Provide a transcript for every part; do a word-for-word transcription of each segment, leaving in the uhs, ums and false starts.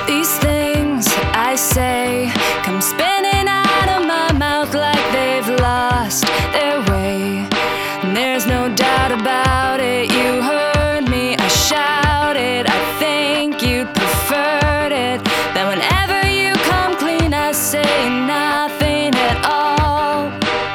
These things I say come spinning out of my mouth like they've lost their way. And there's no doubt about it, you heard me, I shouted. I think you'd preferred it, that whenever you come clean I say nothing at all.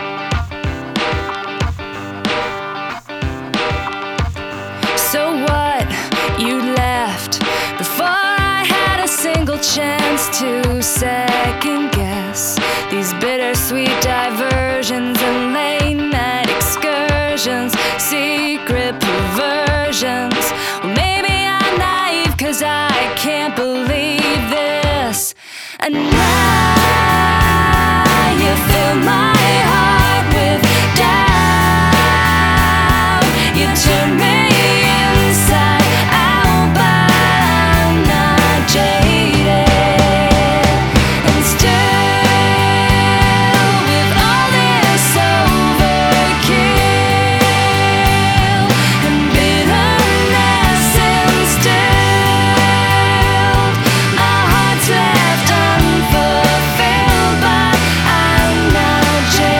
So what? You left before I had a single chance to second guess these bittersweet diversions and late night excursions, secret perversions. Well, maybe I'm naive, cause I can't believe this. And now you fill my heart with doubt. You turn me inside out, but I'm not jaded. And still, with all this overkill and bitterness instilled, my heart's left unfulfilled, but I'm not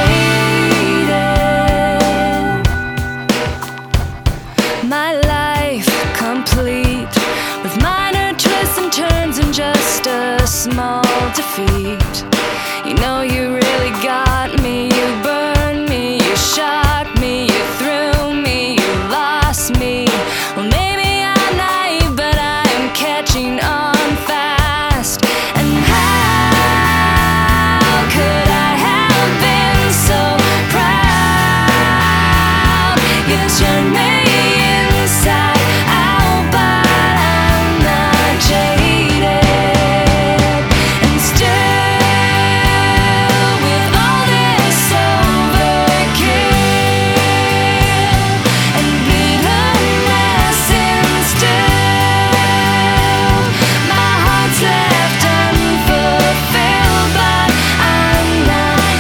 jaded. My life complete with minor twists and turns and just a small defeat. You know you really got me, you burned me, you shocked me, you threw me, you lost me. Well, maybe I'm naive, but I'm catching on fast. And how could I have been so proud? You turned me inside out, but I'm not jaded. And still, with all this overkill and bitterness instilled, my heart's left unfulfilled, but I'm not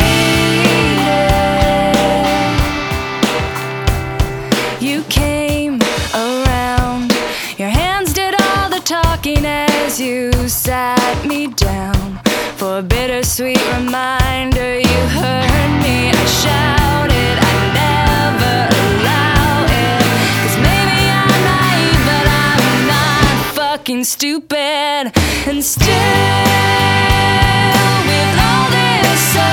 jaded. You came around, your hands did all the talking as you sat me down. For a bittersweet reminder, you heard me, I shouted, I never allow it. Cause maybe I'm naive, but I'm not fucking stupid. And still, with all this